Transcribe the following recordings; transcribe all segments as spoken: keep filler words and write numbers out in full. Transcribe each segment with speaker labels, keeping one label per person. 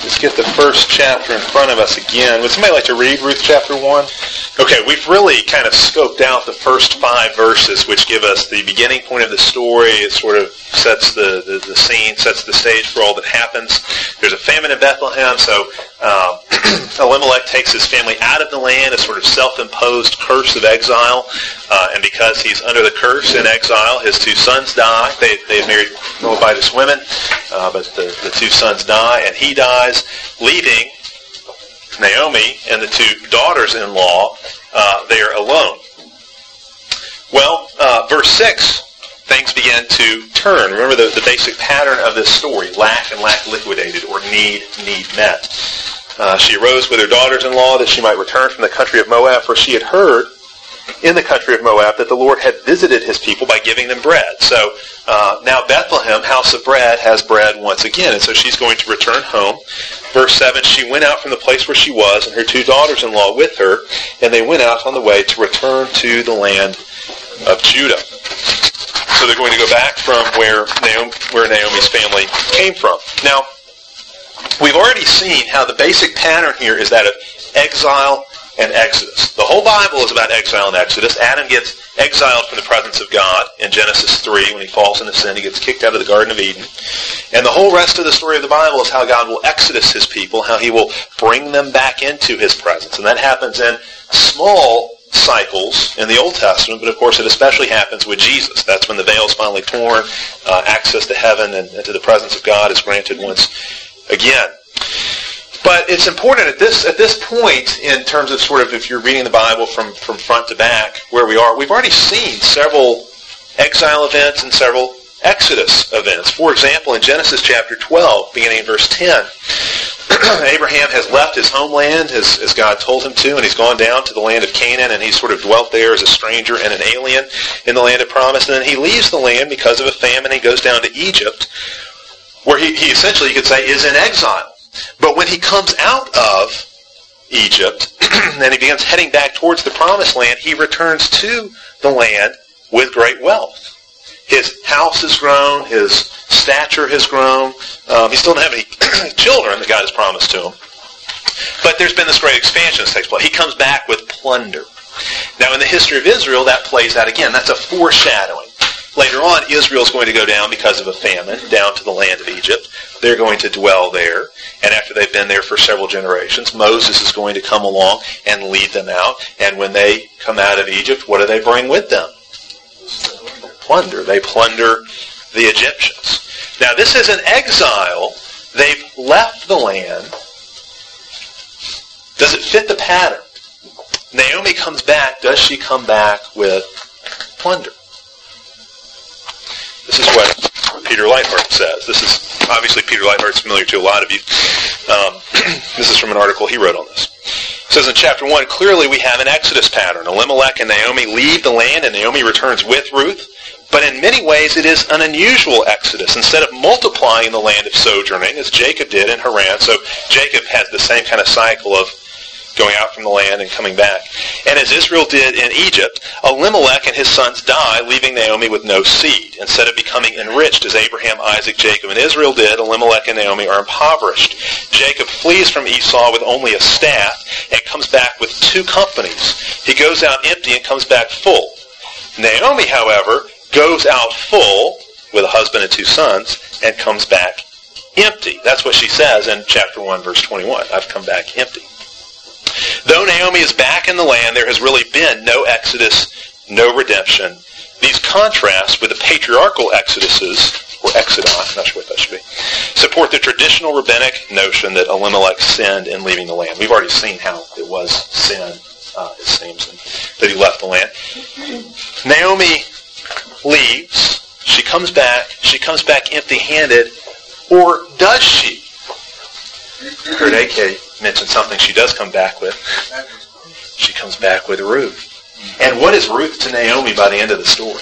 Speaker 1: Let's get the first chapter in front of us again. Would somebody like to read Ruth chapter one? Okay, we've really kind of scoped out the first five verses, which give us the beginning point of the story. It sort of sets the, the, the scene, sets the stage for all that happens. There's a famine in Bethlehem, so uh, Elimelech takes his family out of the land, a sort of self-imposed curse of exile. Uh, and because he's under the curse in exile, his two sons die. They, they have married Moabitess women, uh, but the, the two sons die, and he dies, leaving Naomi and the two daughters-in-law uh, there alone. Well, uh, verse six, things begin to turn. Remember the, the basic pattern of this story: lack and lack liquidated, or need, need met. Uh, she arose with her daughters-in-law that she might return from the country of Moab, for she had heard in the country of Moab that the Lord had visited his people by giving them bread. So uh, now Bethlehem, house of bread, has bread once again. And so she's going to return home. Verse seven, she went out from the place where she was, and her two daughters-in-law with her, and they went out on the way to return to the land of Judah. So they're going to go back from where Naomi, where Naomi's family came from. Now, we've already seen how the basic pattern here is that of exile and Exodus. The whole Bible is about exile and Exodus. Adam gets exiled from the presence of God in Genesis three. When he falls into sin, he gets kicked out of the Garden of Eden. And the whole rest of the story of the Bible is how God will exodus his people, how he will bring them back into his presence. And that happens in small cycles in the Old Testament, but of course it especially happens with Jesus. That's when the veil is finally torn, uh, access to heaven and, and to the presence of God is granted once again. But it's important at this at this point, in terms of sort of if you're reading the Bible from, from front to back, where we are, we've already seen several exile events and several Exodus events. For example, in Genesis chapter twelve, beginning in verse ten, Abraham has left his homeland as, as God told him to, and he's gone down to the land of Canaan, and he's sort of dwelt there as a stranger and an alien in the land of promise. And then he leaves the land because of a famine. He goes down to Egypt, where he, he essentially, you could say, is in exile. But when he comes out of Egypt and he begins heading back towards the promised land, he returns to the land with great wealth. His house has grown, his stature has grown. Um, he still doesn't have any children that God has promised to him. But there's been this great expansion that takes place. He comes back with plunder. Now in the history of Israel, that plays out again. That's a foreshadowing. Later on, Israel's going to go down because of a famine, down to the land of Egypt. They're going to dwell there. And after they've been there for several generations, Moses is going to come along and lead them out. And when they come out of Egypt, what do they bring with them? Plunder. They plunder the Egyptians. Now, this is an exile. They've left the land. Does it fit the pattern? Naomi comes back. Does she come back with plunder? This is what Peter Leithart says. This is, obviously, Peter Leithart's familiar to a lot of you. Um, this is from an article he wrote on this. It says in chapter one, clearly we have an Exodus pattern. Elimelech and Naomi leave the land, and Naomi returns with Ruth. But in many ways, it is an unusual exodus. Instead of multiplying the land of sojourning, as Jacob did in Haran, so Jacob has the same kind of cycle of going out from the land and coming back. And as Israel did in Egypt, Elimelech and his sons die, leaving Naomi with no seed. Instead of becoming enriched as Abraham, Isaac, Jacob, and Israel did, Elimelech and Naomi are impoverished. Jacob flees from Esau with only a staff and comes back with two companies. He goes out empty and comes back full. Naomi, however, goes out full with a husband and two sons and comes back empty. That's what she says in chapter one, verse twenty-one. I've come back empty. Though Naomi is back in the land, there has really been no exodus, no redemption. These contrasts with the patriarchal exoduses, or exodon, not sure what that should be, support the traditional rabbinic notion that Elimelech sinned in leaving the land. We've already seen how it was sin, uh, it seems, and that he left the land. Naomi leaves. She comes back. She comes back empty-handed. Or does she? Kurt A K mentioned something she does come back with. She comes back with Ruth. And what is Ruth to Naomi by the end of the story?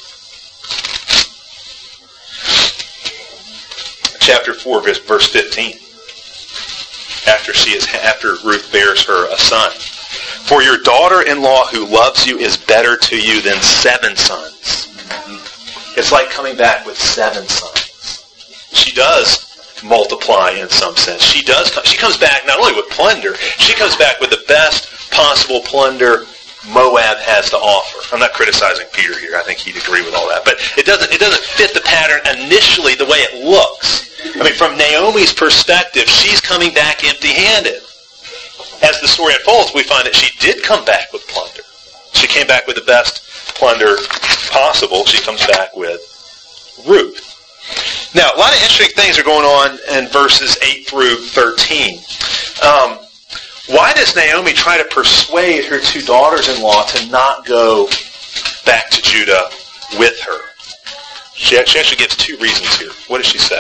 Speaker 1: Chapter four, verse fifteen. After she is, after Ruth bears her a son. For your daughter-in-law who loves you is better to you than seven sons. It's like coming back with seven sons. She does multiply in some sense. She does. Come, she comes back not only with plunder, she comes back with the best possible plunder Moab has to offer. I'm not criticizing Peter here. I think he'd agree with all that. But it doesn't it doesn't fit the pattern initially the way it looks. I mean, from Naomi's perspective, she's coming back empty-handed. As the story unfolds, we find that she did come back with plunder. She came back with the best plunder possible. She comes back with Ruth. Now, a lot of interesting things are going on in verses eight through thirteen. Um, why does Naomi try to persuade her two daughters-in-law to not go back to Judah with her? She actually gives two reasons here. What does she say?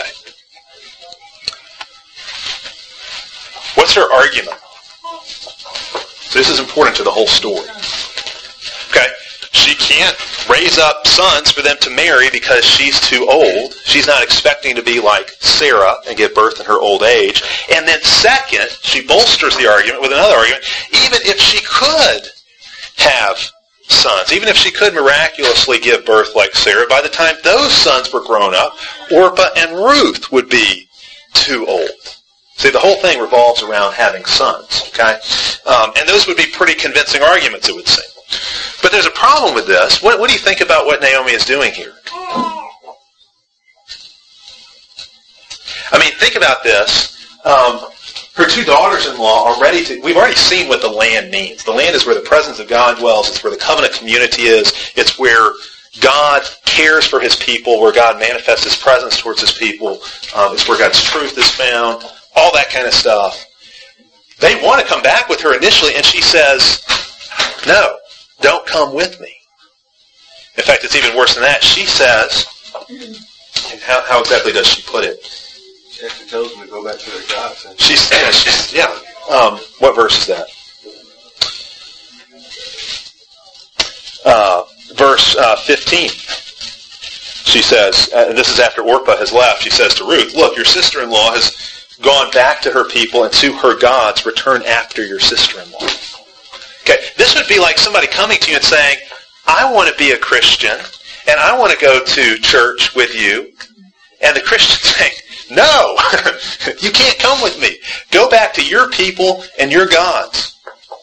Speaker 1: What's her argument? So this is important to the whole story. Okay? She can't raise up sons for them to marry because she's too old. She's not expecting to be like Sarah and give birth in her old age. And then second, she bolsters the argument with another argument. Even if she could have sons, even if she could miraculously give birth like Sarah, by the time those sons were grown up, Orpah and Ruth would be too old. See, the whole thing revolves around having sons, okay? Um, and those would be pretty convincing arguments, it would seem. But there's a problem with this. What, what do you think about what Naomi is doing here? I mean, think about this. Um, her two daughters-in-law are ready to... We've already seen what the land means. The land is where the presence of God dwells. It's where the covenant community is. It's where God cares for His people, where God manifests His presence towards His people. Um, it's where God's truth is found. All that kind of stuff. They want to come back with her initially, and she says, no, don't come with me. In fact, it's even worse than that. She says, how, how exactly does she put it?
Speaker 2: She actually tells them to go back to their gods.
Speaker 1: She's, yeah, she's, yeah. Um, what verse is that? Uh, verse uh, fifteen. She says, uh, this is after Orpah has left, she says to Ruth, look, your sister-in-law has gone back to her people and to her gods, return after your sister-in-law. Okay, this would be like somebody coming to you and saying, I want to be a Christian, and I want to go to church with you. And the Christian saying, no, you can't come with me. Go back to your people and your gods.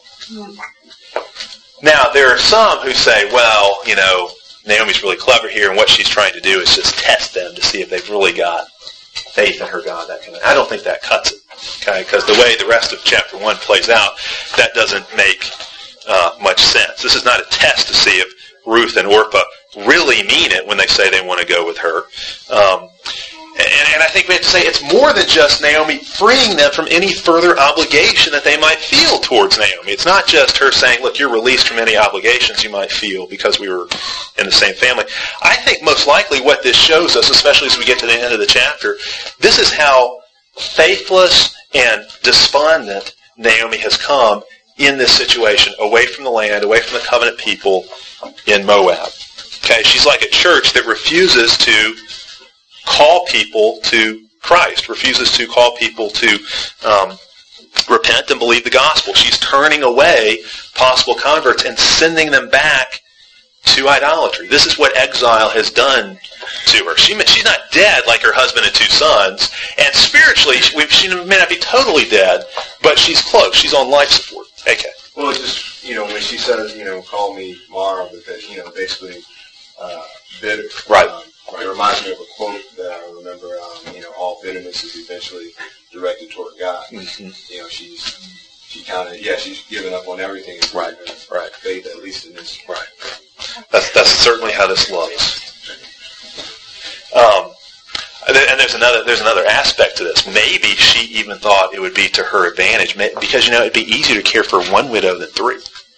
Speaker 1: Now, there are some who say, well, you know, Naomi's really clever here, and what she's trying to do is just test them to see if they've really got faith in her God, that kind of thing. I don't think that cuts it, okay? Because the way the rest of chapter one plays out, that doesn't make uh, much sense. This is not a test to see if Ruth and Orpah really mean it when they say they want to go with her. Um, and, and I think we have to say it's more than just Naomi freeing them from any further obligation that they might feel towards Naomi. It's not just her saying, look, you're released from any obligations you might feel because we were in the same family. I think most likely what this shows us, especially as we get to the end of the chapter, this is how faithless and despondent Naomi has come in this situation, away from the land, away from the covenant people in Moab. Okay, she's like a church that refuses to call people to Christ, refuses to call people to um, repent and believe the gospel. She's turning away possible converts and sending them back to idolatry. This is what exile has done to her. She, she's not dead like her husband and two sons, and spiritually she may not be totally dead, but she's close. She's on life support. Okay.
Speaker 2: Well, it's just, you know, when she says, you know, call me Mara, because, you know, basically uh, bitter.
Speaker 1: Right.
Speaker 2: Um, it reminds me of a quote that I remember, um, you know, all bitterness is eventually directed toward God. Mm-hmm. You know, she's, she kind of, yeah, she's given up on everything.
Speaker 1: Right, right.
Speaker 2: Faith, at least in this.
Speaker 1: Right. That's, that's certainly how this looks. Um, and there's another, there's another aspect to this. Maybe she even thought it would be to her advantage, because, you know, it'd be easier to care for one widow than three.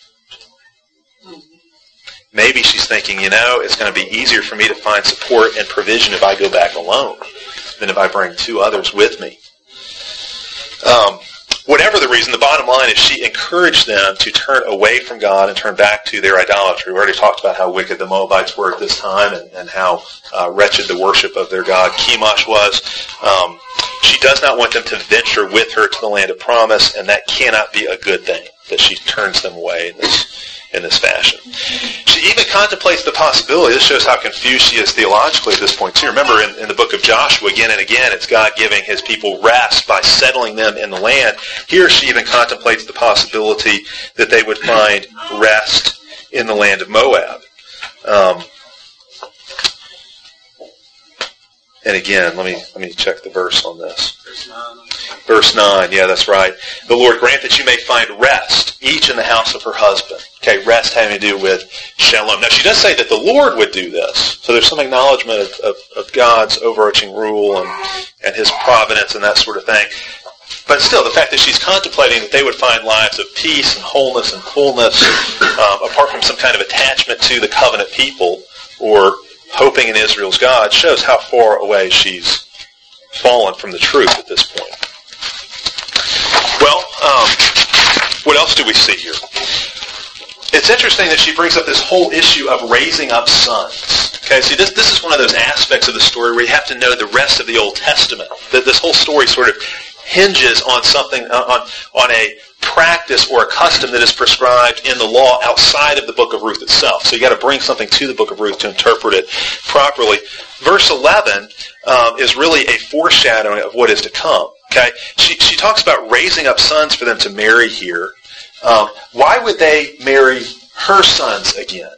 Speaker 1: Maybe she's thinking, you know, it's going to be easier for me to find support and provision if I go back alone than if I bring two others with me. Um, whatever the reason, the bottom line is she encouraged them to turn away from God and turn back to their idolatry. We already talked about how wicked the Moabites were at this time, and, and how uh, wretched the worship of their god Chemosh was. Um, she does not want them to venture with her to the land of promise, and that cannot be a good thing, that she turns them away in this in this fashion. She even contemplates the possibility, this shows how confused she is theologically at this point too. Remember in, in the book of Joshua, again and again, it's God giving his people rest by settling them in the land. Here she even contemplates the possibility that they would find rest in the land of Moab. Um, and again, let me let me check the verse on this. Verse nine, yeah, that's right. The Lord grant that you may find rest, each in the house of her husband. Okay, rest having to do with shalom. Now, she does say that the Lord would do this. So there's some acknowledgement of, of, of God's overarching rule and, and his providence and that sort of thing. But still, the fact that she's contemplating that they would find lives of peace and wholeness and fullness, um, apart from some kind of attachment to the covenant people or hoping in Israel's God, shows how far away she's fallen from the truth at this point. Well, um, what else do we see here? It's interesting that she brings up this whole issue of raising up sons. Okay, see, this this is one of those aspects of the story where you have to know the rest of the Old Testament. That this whole story sort of hinges on something, on on a practice or a custom that is prescribed in the law outside of the book of Ruth itself. So you got to bring something to the book of Ruth to interpret it properly. Verse eleven um, is really a foreshadowing of what is to come. Okay, she she talks about raising up sons for them to marry here. Um, why would they marry her sons again?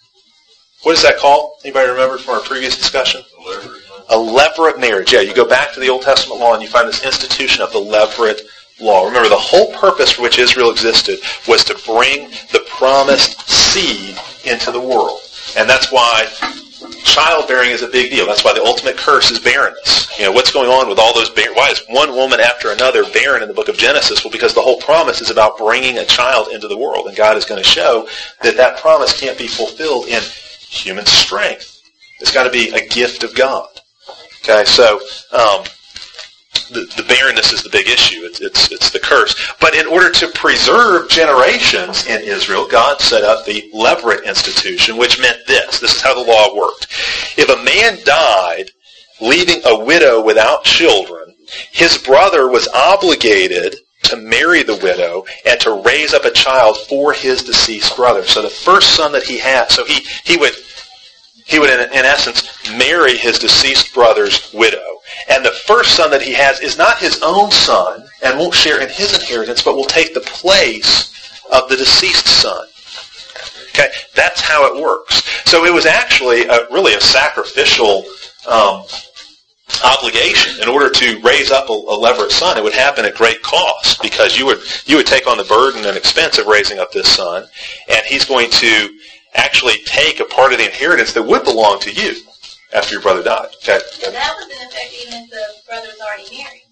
Speaker 1: What is that called? Anybody remember from our previous discussion? A levirate marriage. Yeah, you go back to the Old Testament law and you find this institution of the levirate law. Remember, the whole purpose for which Israel existed was to bring the promised seed into the world. And that's why childbearing is a big deal. That's why the ultimate curse is barrenness. You know, what's going on with all those barren? Why is one woman after another barren in the book of Genesis? Well, because the whole promise is about bringing a child into the world. And God is going to show that that promise can't be fulfilled in human strength. It's got to be a gift of God. Okay, so um, the, the barrenness is the big issue. It's, it's, it's the curse. But in order to preserve generations in Israel, God set up the levirate institution, which meant this. This is how the law worked. If a man died, leaving a widow without children, his brother was obligated to marry the widow and to raise up a child for his deceased brother. So the first son that he had, so he, he would... He would, in, in essence, marry his deceased brother's widow. And the first son that he has is not his own son and won't share in his inheritance, but will take the place of the deceased son. Okay, that's how it works. So it was actually a, really a sacrificial um, obligation. In order to raise up a, a levirate son, it would happen at great cost because you would you would take on the burden and expense of raising up this son, and he's going to actually take a part of the inheritance that would belong to you after your brother died. Okay.
Speaker 3: So that was in effect even if the brother was already married.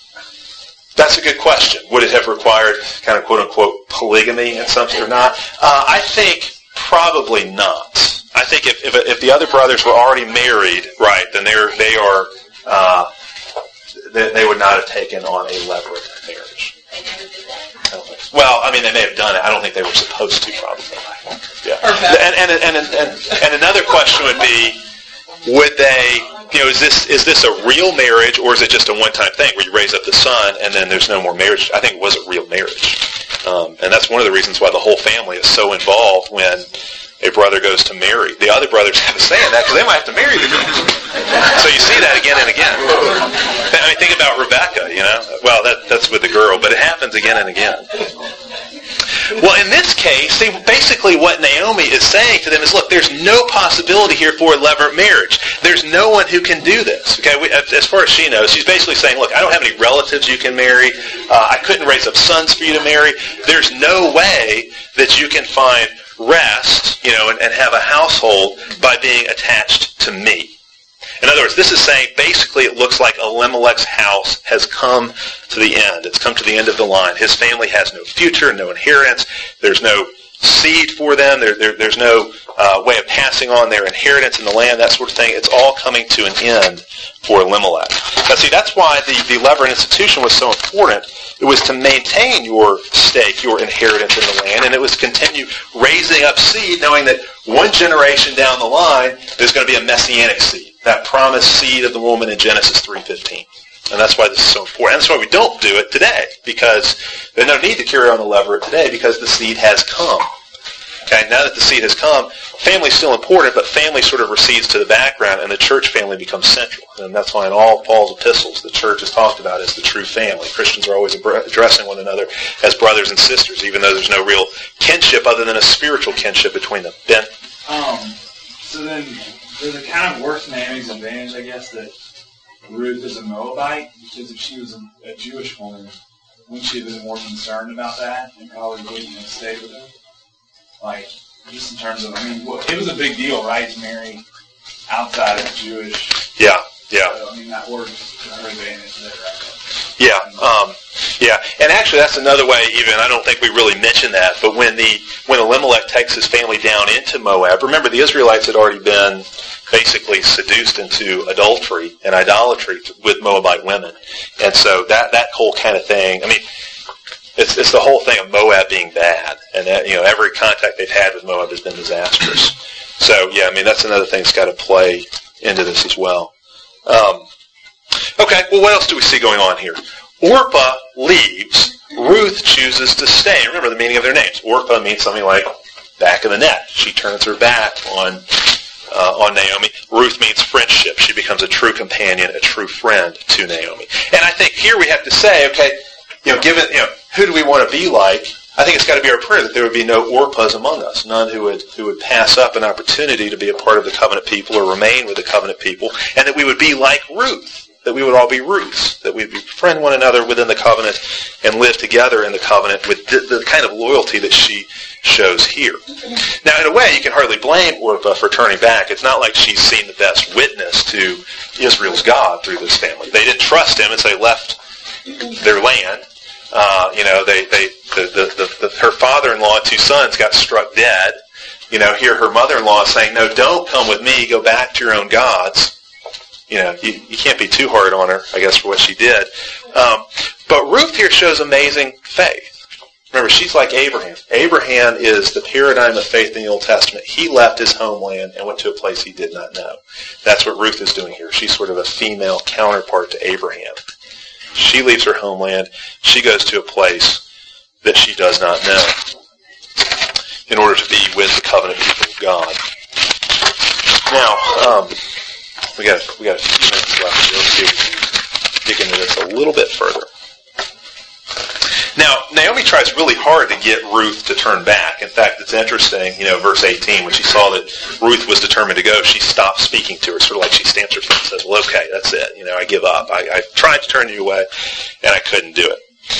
Speaker 1: That's a good question. Would it have required kind of quote-unquote polygamy in some or not? Uh, I think probably not. I think if, if if the other brothers were already married, right, then they're they are uh, they, they would not have taken on a levirate marriage.
Speaker 3: They never did that?
Speaker 1: I don't think so. Well, I mean, they may have done it. I don't think they were supposed to, probably. Yeah. And, and, and, and, and another question would be, would they, you know, is this is this a real marriage or is it just a one-time thing where you raise up the son and then there's no more marriage? I think it was a real marriage. Um, and that's one of the reasons why the whole family is so involved when a brother goes to marry. The other brothers have a say in that because they might have to marry the girls. So you see that again and again. I mean, think about Rebecca, you know. Well, that, that's with the girl, but it happens again and again. Well, in this case, see, basically what Naomi is saying to them is, look, there's no possibility here for a levirate marriage. There's no one who can do this. Okay, we, as far as she knows, she's basically saying, look, I don't have any relatives you can marry. Uh, I couldn't raise up sons for you to marry. There's no way that you can find rest, you know, and, and have a household by being attached to me. In other words, this is saying basically it looks like Elimelech's house has come to the end. It's come to the end of the line. His family has no future, no inheritance. There's no seed for them. There, there, there's no uh, way of passing on their inheritance in the land, that sort of thing. It's all coming to an end for Elimelech. Now see, that's why the, the levirate institution was so important. It was to maintain your stake, your inheritance in the land, and it was to continue raising up seed, knowing that one generation down the line, there's going to be a messianic seed. That promised seed of the woman in Genesis three fifteen. And that's why this is so important. And that's why we don't do it today, because there's no need to carry on the levirate today because the seed has come. Okay, now that the seed has come, family's still important, but family sort of recedes to the background, and the church family becomes central. And that's why in all Paul's epistles, the church is talked about as the true family. Christians are always addressing one another as brothers and sisters, even though there's no real kinship other than a spiritual kinship between them. Ben?
Speaker 4: Um, so then, does it kind of work Naomi's advantage, I guess, that Ruth is a Moabite? Because if she was a, a Jewish woman, wouldn't she have been more concerned about that and probably wouldn't have stayed with him? Like, just in terms of, I mean, it was a big deal, right, to marry outside of Jewish.
Speaker 1: Yeah, yeah.
Speaker 4: So, I mean, that works to her advantage there, right?
Speaker 1: Yeah, um, yeah. And actually, that's another way, even, I don't think we really mentioned that, but when the when Elimelech takes his family down into Moab, remember the Israelites had already been basically seduced into adultery and idolatry with Moabite women. And so that, that whole kind of thing, I mean, It's, it's the whole thing of Moab being bad, and that, you know, every contact they've had with Moab has been disastrous. So yeah, I mean that's another thing that's got to play into this as well. Um, okay, well, what else do we see going on here? Orpah leaves. Ruth chooses to stay. Remember the meaning of their names. Orpah means something like back of the neck. She turns her back on uh, on Naomi. Ruth means friendship. She becomes a true companion, a true friend to Naomi. And I think here we have to say, okay, you know, given, you know, who do we want to be like? I think it's got to be our prayer that there would be no Orpahs among us, none who would who would pass up an opportunity to be a part of the covenant people or remain with the covenant people, and that we would be like Ruth, that we would all be Ruths, that we'd befriend one another within the covenant and live together in the covenant with the, the kind of loyalty that she shows here. Now, in a way, you can hardly blame Orpah for turning back. It's not like she's seen the best witness to Israel's God through this family. They didn't trust him, and so they left their land. Uh, you know, they, they, the, the, the, the, her father-in-law and two sons got struck dead. You know, here her mother-in-law is saying, no, don't come with me, go back to your own gods. You know, you, you can't be too hard on her, I guess, for what she did. Um, but Ruth here shows amazing faith. Remember, she's like Abraham. Abraham is the paradigm of faith in the Old Testament. He left his homeland and went to a place he did not know. That's what Ruth is doing here. She's sort of a female counterpart to Abraham. She leaves her homeland. She goes to a place that she does not know in order to be with the covenant people of God. Now, um, we got we got a few minutes left. Let's see, dig into this a little bit further. Now, Naomi tries really hard to get Ruth to turn back. In fact, it's interesting, you know, verse eighteen, when she saw that Ruth was determined to go, she stopped speaking to her, sort of like she stamps her foot and says, well, okay, that's it. You know, I give up. I, I tried to turn you away, and I couldn't do it.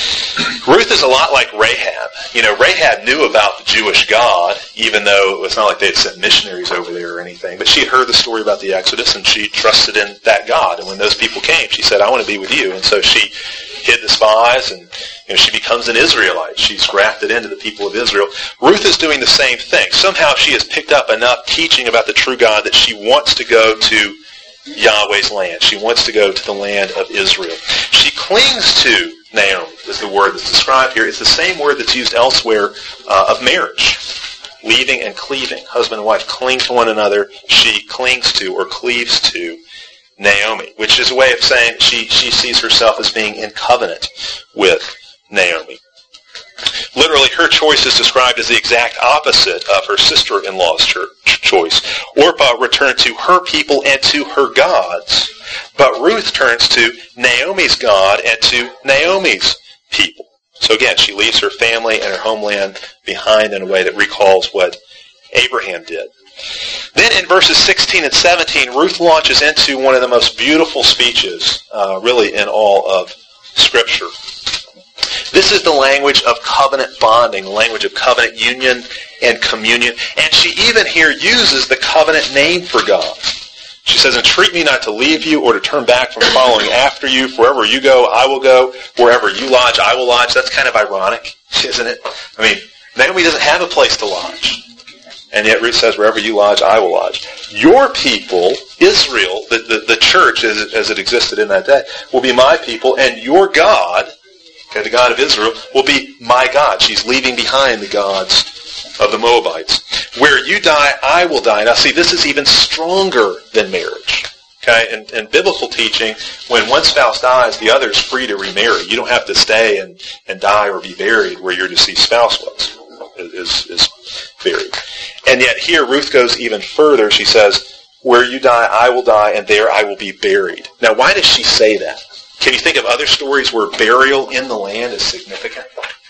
Speaker 1: Ruth is a lot like Rahab. You know, Rahab knew about the Jewish God, even though it was not like they had sent missionaries over there or anything. But she had heard the story about the Exodus, and she trusted in that God. And when those people came, she said, I want to be with you. And so she hid the spies, and you know, she becomes an Israelite. She's grafted into the people of Israel. Ruth is doing the same thing. Somehow she has picked up enough teaching about the true God that she wants to go to Yahweh's land. She wants to go to the land of Israel. She clings to Naomi, is the word that's described here. It's the same word that's used elsewhere uh, of marriage. Leaving and cleaving. Husband and wife cling to one another. She clings to or cleaves to Naomi, which is a way of saying she, she sees herself as being in covenant with Naomi. Literally, her choice is described as the exact opposite of her sister-in-law's choice. Orpah returned to her people and to her gods, but Ruth turns to Naomi's God and to Naomi's people. So again, she leaves her family and her homeland behind in a way that recalls what Abraham did. Then in verses sixteen and seventeen, Ruth launches into one of the most beautiful speeches, uh, really, in all of Scripture. This is the language of covenant bonding, the language of covenant union and communion. And she even here uses the covenant name for God. She says, entreat me not to leave you or to turn back from following after you. Wherever you go, I will go. Wherever you lodge, I will lodge. That's kind of ironic, isn't it? I mean, Naomi doesn't have a place to lodge. And yet Ruth says, wherever you lodge, I will lodge. Your people, Israel, the, the, the church as it, as it existed in that day, will be my people, and your God, okay, the God of Israel, will be my God. She's leaving behind the gods of the Moabites. Where you die, I will die. Now see, this is even stronger than marriage. Okay, in, in biblical teaching, when one spouse dies, the other is free to remarry. You don't have to stay and, and die or be buried where your deceased spouse was. is, is buried. And yet here Ruth goes even further. She says, where you die, I will die, and there I will be buried. Now, why does she say that? Can you think of other stories where burial in the land is significant?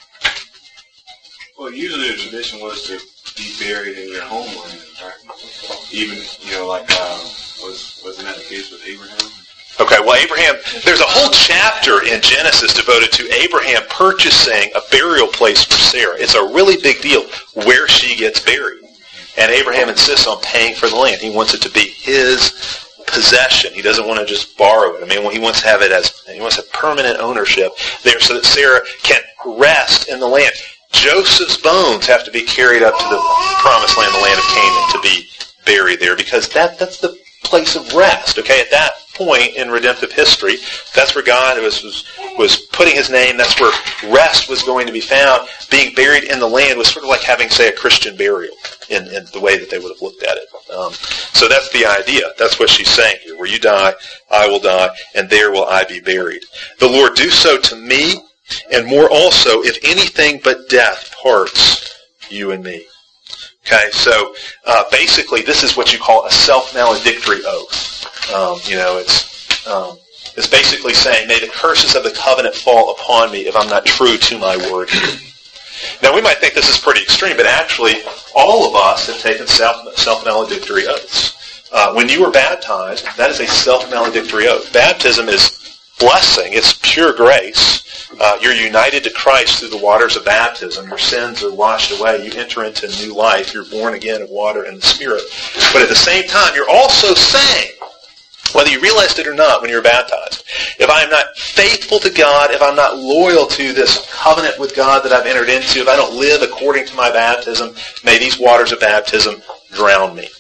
Speaker 2: Well, usually the tradition was to be buried in your homeland, right? Even, you know, like, uh, was, wasn't that the case with Abraham?
Speaker 1: Okay, well, Abraham, there's a whole chapter in Genesis devoted to Abraham purchasing a burial place for Sarah. It's a really big deal where she gets buried. And Abraham insists on paying for the land. He wants it to be his possession. He doesn't want to just borrow it. I mean, he wants to have it as, he wants a permanent ownership there so that Sarah can rest in the land. Joseph's bones have to be carried up to the promised land, the land of Canaan, to be buried there because that, that's the place of rest. Okay, at that point in redemptive history, that's where God was, was was putting his name. That's where rest was going to be found. Being buried in the land was sort of like having, say, a Christian burial in, in the way that they would have looked at it. Um, so that's the idea. That's what she's saying here. Where you die, I will die, and there will I be buried. The Lord do so to me, and more also, if anything but death parts you and me. Okay, so uh, basically, this is what you call a self-maledictory oath. Um, you know, it's um, it's basically saying, may the curses of the covenant fall upon me if I'm not true to my word. Now, we might think this is pretty extreme, but actually, all of us have taken self, self-maledictory oaths. Uh, when you were baptized, that is a self-maledictory oath. Baptism is blessing. It's pure grace. Uh, you're united to Christ through the waters of baptism. Your sins are washed away. You enter into new life. You're born again of water and the Spirit. But at the same time, you're also saying, whether you realized it or not when you're baptized, if I am not faithful to God, if I'm not loyal to this covenant with God that I've entered into, if I don't live according to my baptism, may these waters of baptism drown me.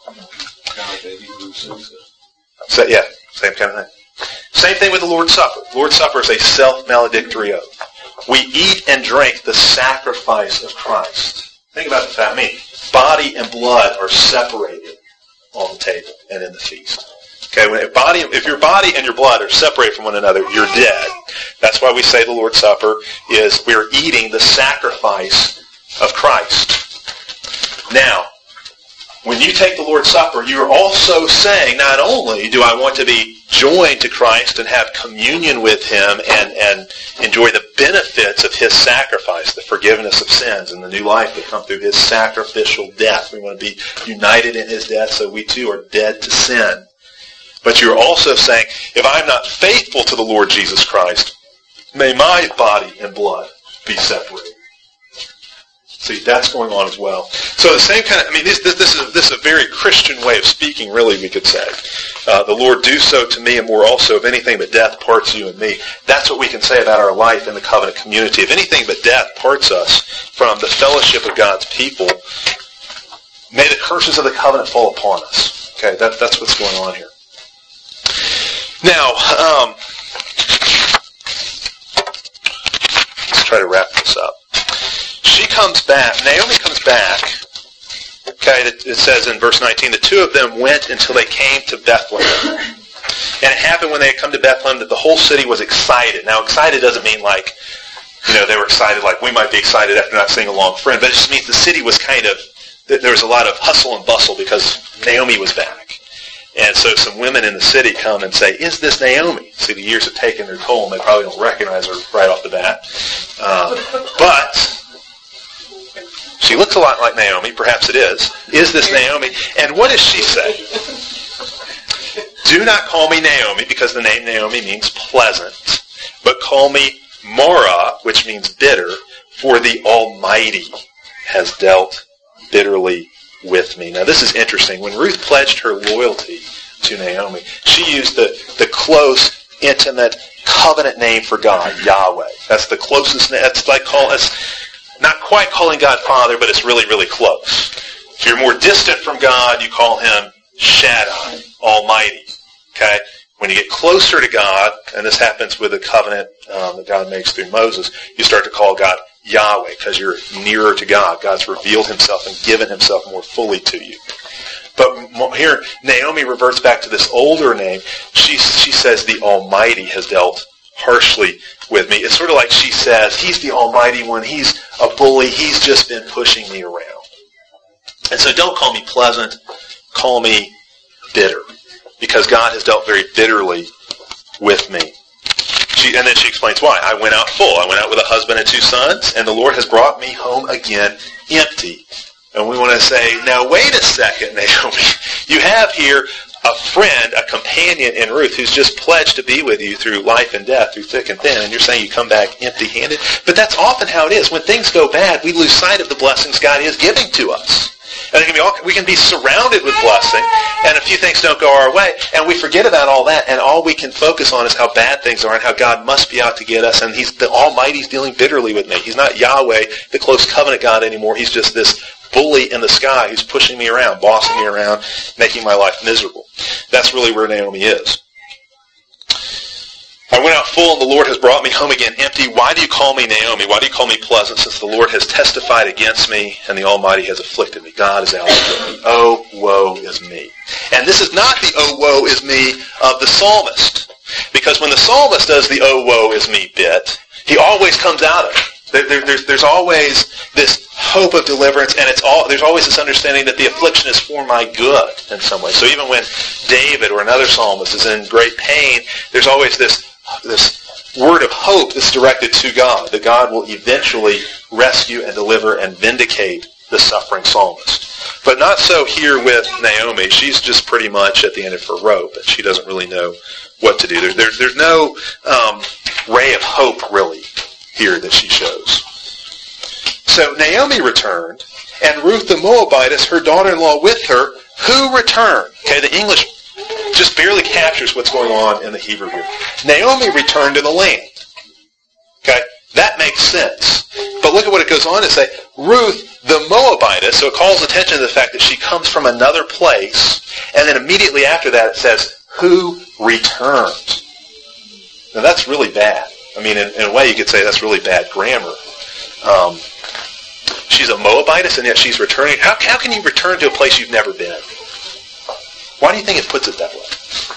Speaker 1: So, yeah, same kind of thing. Same thing with the Lord's Supper. The Lord's Supper is a self-maledictory oath. We eat and drink the sacrifice of Christ. Think about the fact, I mean, body and blood are separated on the table and in the feast. Okay, when body, if your body and your blood are separated from one another, you're dead. That's why we say the Lord's Supper is we're eating the sacrifice of Christ. Now, when you take the Lord's Supper, you're also saying, not only do I want to be joined to Christ and have communion with Him and, and enjoy the benefits of His sacrifice, the forgiveness of sins and the new life that come through His sacrificial death. We want to be united in His death so we too are dead to sin. But you're also saying, if I'm not faithful to the Lord Jesus Christ, may my body and blood be separated. See, that's going on as well. So the same kind of, I mean, this, this, this, is, this is a very Christian way of speaking, really, we could say. Uh, the Lord do so to me, and more also, if anything but death parts you and me. That's what we can say about our life in the covenant community. If anything but death parts us from the fellowship of God's people, may the curses of the covenant fall upon us. Okay, that, that's what's going on here. Now, um, let's try to wrap this up. She comes back, Naomi comes back, okay, it, it says in verse nineteen, the two of them went until they came to Bethlehem. And it happened when they had come to Bethlehem that the whole city was excited. Now, excited doesn't mean like, you know, they were excited like we might be excited after not seeing a long friend, but it just means the city was kind of, there was a lot of hustle and bustle because Naomi was back. And so some women in the city come and say, is this Naomi? See, the years have taken their toll, and they probably don't recognize her right off the bat. Um, but she looks a lot like Naomi. Perhaps it is. Is this Naomi? And what does she say? Do not call me Naomi, because the name Naomi means pleasant, but call me Mara, which means bitter, for the Almighty has dealt bitterly with me. Now this is interesting. When Ruth pledged her loyalty to Naomi, she used the, the close, intimate, covenant name for God, Yahweh. That's the closest name. That's like call us, not quite calling God Father, but it's really, really close. If you're more distant from God, you call Him Shaddai, Almighty. Okay? When you get closer to God, and this happens with the covenant um, that God makes through Moses, you start to call God Yahweh, because you're nearer to God. God's revealed Himself and given Himself more fully to you. But here, Naomi reverts back to this older name. She, she says the Almighty has dealt harshly with me. It's sort of like she says, he's the almighty one, he's a bully, he's just been pushing me around. And so don't call me pleasant, call me bitter, because God has dealt very bitterly with me. She, and then she explains why. I went out full. I went out with a husband and two sons, and the Lord has brought me home again empty. And we want to say, now wait a second, Naomi. You have here a friend, a companion in Ruth who's just pledged to be with you through life and death, through thick and thin, and you're saying you come back empty-handed? But that's often how it is. When things go bad, we lose sight of the blessings God is giving to us. And it can be all, we can be surrounded with blessing, and a few things don't go our way, and we forget about all that, and all we can focus on is how bad things are and how God must be out to get us, and He's the Almighty's dealing bitterly with me. He's not Yahweh, the close covenant God anymore. He's just this bully in the sky who's pushing me around, bossing me around, making my life miserable. That's really where Naomi is. I went out full, and the Lord has brought me home again empty. Why do you call me Naomi? Why do you call me pleasant, since the Lord has testified against me, and the Almighty has afflicted me? God is out with me. Oh, woe is me. And this is not the oh, woe is me of the psalmist. Because when the psalmist does the oh, woe is me bit, he always comes out of it. There, there, there's, there's always this hope of deliverance, and it's all, there's always this understanding that the affliction is for my good in some way. So even when David or another psalmist is in great pain, there's always this this word of hope that's directed to God, that God will eventually rescue and deliver and vindicate the suffering psalmist. But not so here with Naomi. She's just pretty much at the end of her rope, and she doesn't really know what to do. There's, there's, there's no um, ray of hope, really, here that she shows. So Naomi returned, and Ruth the Moabitess, her daughter-in-law, with her, who returned. Okay, the English just barely captures what's going on in the Hebrew here. Naomi returned to the land. Okay, that makes sense. But look at what it goes on to say. Ruth the Moabitess, so it calls attention to the fact that she comes from another place, and then immediately after that it says, who returned. Now that's really bad. I mean, in, in a way you could say that's really bad grammar. Um, she's a Moabitess, and yet she's returning. How, how can you return to a place you've never been? Why do you think it puts it that way?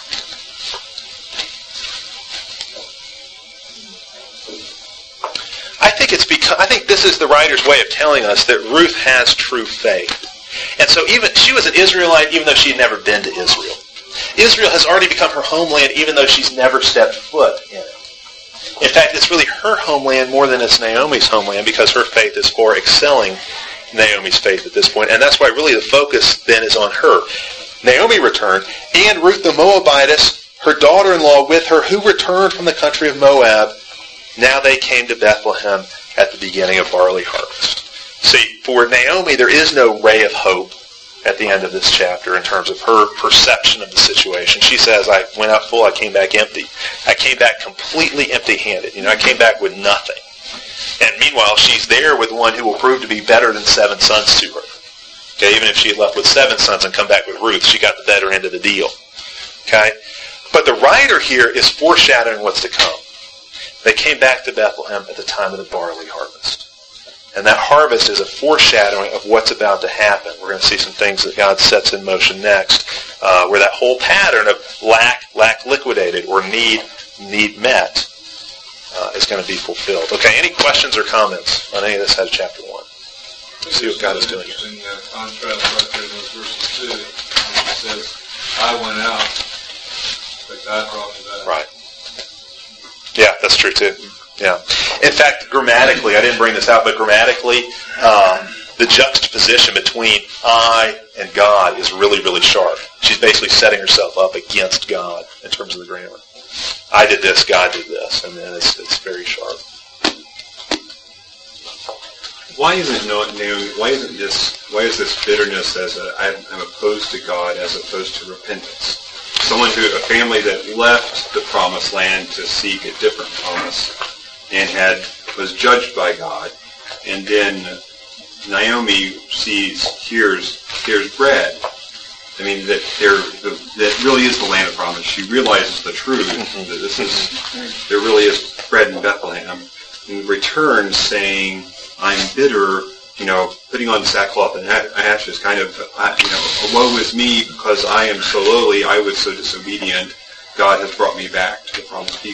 Speaker 1: I think it's because I think this is the writer's way of telling us that Ruth has true faith. And so even she was an Israelite even though she had never been to Israel. Israel has already become her homeland even though she's never stepped foot in it. In fact, it's really her homeland more than it's Naomi's homeland because her faith is far excelling Naomi's faith at this point. And that's why really the focus then is on her. Naomi returned, and Ruth the Moabitess, her daughter-in-law with her, who returned from the country of Moab. Now they came to Bethlehem at the beginning of barley harvest. See, for Naomi, there is no ray of hope at the end of this chapter in terms of her perception of the situation. She says, I went out full, I came back empty. I came back completely empty-handed. You know, I came back with nothing. And meanwhile, she's there with one who will prove to be better than seven sons to her. Okay, even if she had left with seven sons and come back with Ruth, she got the better end of the deal. Okay? But the writer here is foreshadowing what's to come. They came back to Bethlehem at the time of the barley harvest. And that harvest is a foreshadowing of what's about to happen. We're going to see some things that God sets in motion next, uh, where that whole pattern of lack, lack liquidated, or need, need met, uh, is going to be fulfilled. Okay, any questions or comments on any of this out of chapter one? Let's see what God is doing here.
Speaker 2: In uh, contrast right there in those verses two, it says, I went out, but God brought me back.
Speaker 1: Right. Yeah, that's true too. Yeah. In fact, grammatically, I didn't bring this out, but grammatically, um, the juxtaposition between I and God is really, really sharp. She's basically setting herself up against God in terms of the grammar. I did this, God did this, and then it's, it's very sharp.
Speaker 2: Why isn't Naomi? Why isn't this? Why is this bitterness as a I'm, I'm opposed to God as opposed to repentance? Someone who a family that left the promised land to seek a different promise and had was judged by God, and then Naomi sees here's here's bread. I mean that there the, that really is the land of promise. She realizes the truth that this is there really is bread in Bethlehem, and returns saying, I'm bitter, you know, putting on sackcloth and ashes, kind of, you know, woe is me because I am so lowly, I was so disobedient, God has brought me back to the promised people.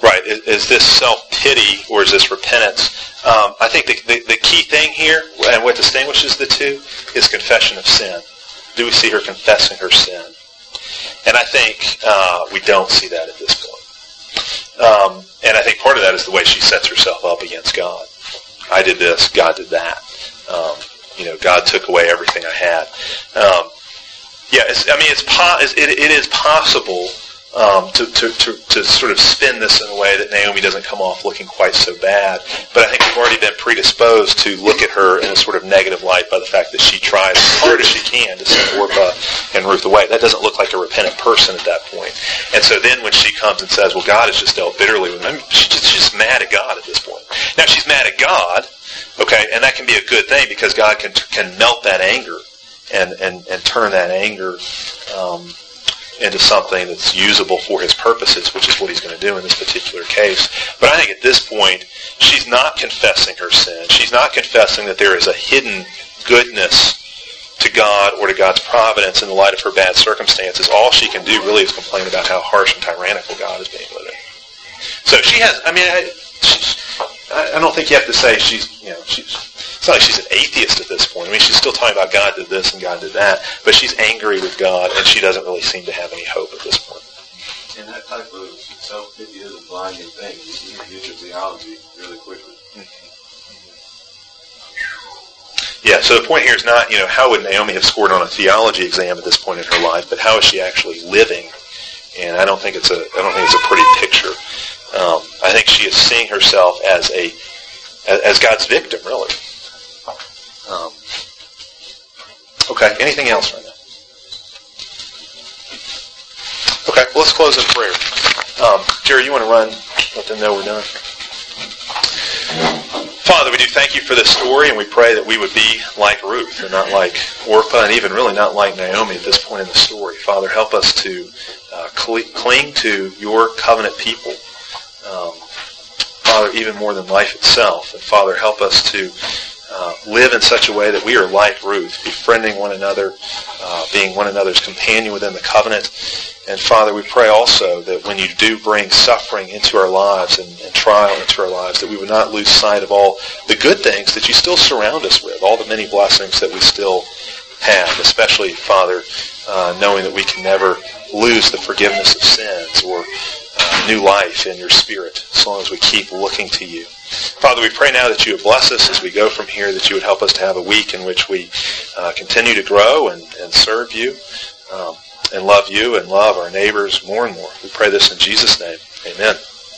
Speaker 1: Right. Is, is this self-pity or is this repentance? Um, I think the, the, the key thing here, and what distinguishes the two, is confession of sin. Do we see her confessing her sin? And I think uh, we don't see that at this point. Um, and I think part of that is the way she sets herself up against God. I did this, God did that. Um, you know, God took away everything I had. Um, yeah, it's, I mean, it's po- it, it is possible um, to, to, to, to sort of spin this in a way that Naomi doesn't come off looking quite so bad. But I think we've already been predisposed to look at her in a sort of negative light by the fact that she tries as hard as she can to send Orpah and Ruth away. That doesn't look like a repentant person at that point. And so then when she comes and says, well, God has just dealt bitterly with me, she's just mad at God at this point. Now, she's mad at God, okay, and that can be a good thing because God can can melt that anger and, and, and turn that anger um, into something that's usable for His purposes, which is what He's going to do in this particular case. But I think at this point, she's not confessing her sin. She's not confessing that there is a hidden goodness to God or to God's providence in the light of her bad circumstances. All she can do really is complain about how harsh and tyrannical God is being with her. So she has, I mean, I, I don't think you have to say she's, you know, she's, it's not like she's an atheist at this point. I mean, she's still talking about God did this and God did that, but she's angry with God, and she doesn't really seem to have any hope at this point.
Speaker 5: And that type of self-pity is a blinding thing. You can get your theology really quickly.
Speaker 1: Yeah, so the point here is not, you know, how would Naomi have scored on a theology exam at this point in her life, but how is she actually living? And I don't think it's a, I don't think it's a pretty picture. Um, I think she is seeing herself as a, as God's victim, really. Um, okay, anything else right now? Okay, well, let's close in prayer. Um, Jerry, you want to run? Let them know we're done. Father, we do thank you for this story, and we pray that we would be like Ruth and not like Orpah, and even really not like Naomi at this point in the story. Father, help us to uh, cl- cling to your covenant people. Um, Father, even more than life itself. And Father, help us to uh, live in such a way that we are like Ruth, befriending one another, uh, being one another's companion within the covenant. And Father, we pray also that when you do bring suffering into our lives and, and trial into our lives, that we would not lose sight of all the good things that you still surround us with, all the many blessings that we still have, especially, Father, uh, knowing that we can never lose the forgiveness of sins or uh, new life in your Spirit, as long as we keep looking to you. Father, we pray now that you would bless us as we go from here, that you would help us to have a week in which we uh, continue to grow and, and serve you, um, and love you and love our neighbors more and more. We pray this in Jesus' name. Amen.